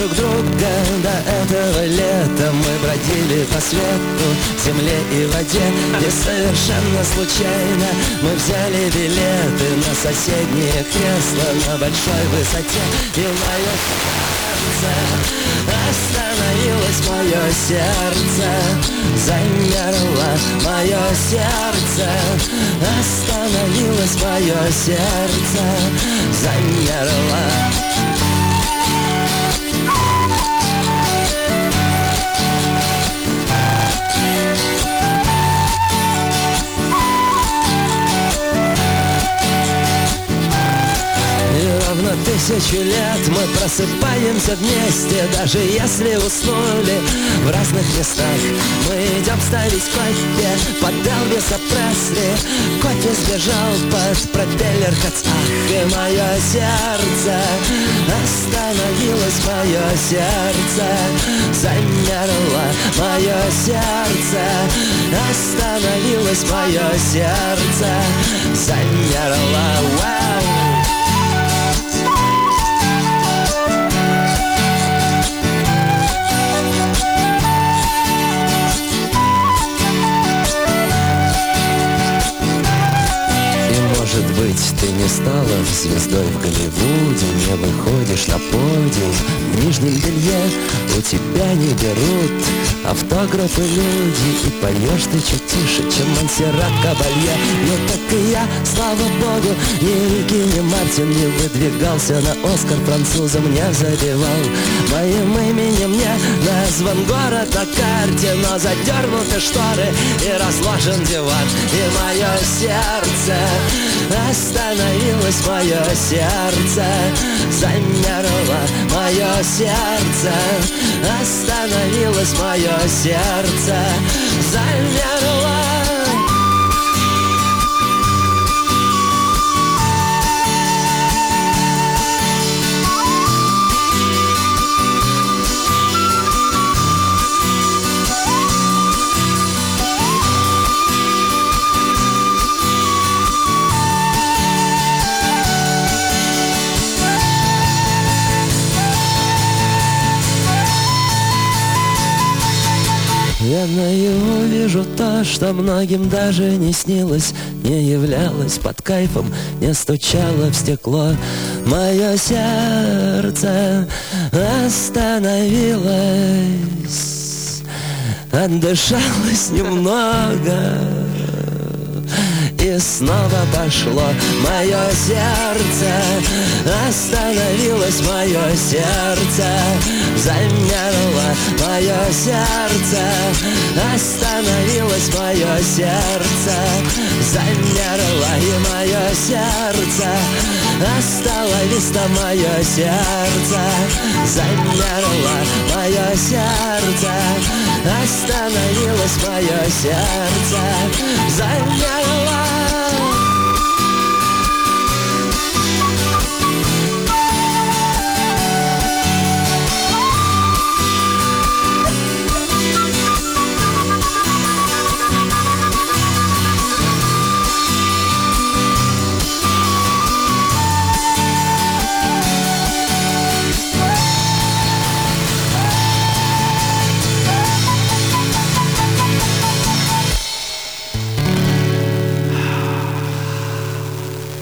друг друга до этого лета. Мы бродили по свету, земле и воде, и совершенно случайно мы взяли билеты на соседнее кресло на большой высоте. И мое остановилось мое сердце, замерло мое сердце, остановилось мое сердце, замерло. Тысячу лет мы просыпаемся вместе, даже если уснули в разных местах. Мы идем ставить кофе под Элвиса Пресли. Кофе сбежал под пропеллер Кацах. И мое сердце остановилось, мое сердце замерло, мое сердце остановилось, мое сердце замерло. Вау! Может быть, ты не стала звездой в Голливуде, не выходишь на подиум в нижнем белье, у тебя не берут автографы люди, и поешь ты чуть тише, чем Монсеррат Кабалье. Но так и я, слава богу, ни Рики, ни Мартин не выдвигался на Оскар, французам не забивал. Моим именем не назван город на карте, но задернуты шторы и разложен диван. И мое сердце остановилось, мое сердце замерло, мое сердце остановилось, мое сердце замерло. Я наяву вижу то, что многим даже не снилось, не являлось под кайфом, не стучало в стекло. Мое сердце остановилось, отдышалось немного и снова пошло. Мое сердце остановилось, мое сердце замерло, мое сердце остановилось, мое сердце замерло. И мое сердце остановилось, мое сердце замерло, мое сердце остановилось, мое сердце замерло.